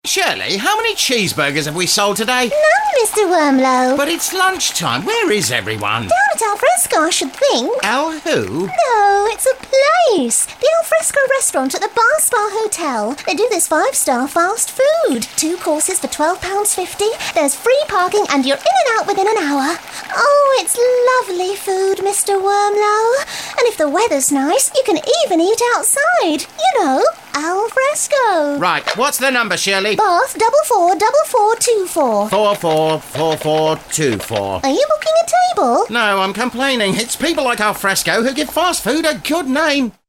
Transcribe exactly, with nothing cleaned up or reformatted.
Shirley, how many cheeseburgers have we sold today? None, Mister Wormlow. But it's lunchtime. Where is everyone? Down at Alfresco, I should think. Al who? No, it's a place. The Alfresco restaurant at the Bar Spa Hotel. They do this five-star fast food. Two courses for twelve pounds fifty. There's free parking and you're in and out within an hour. Oh, it's lovely food, Mister Wormlow. And if the weather's nice, you can even eat outside. You know, Alfresco. Right, what's the number, Shirley? Bath double four double four two four. Four four four four two four. Are you booking a table? No, I'm complaining. It's people like Alfresco who give fast food a good name.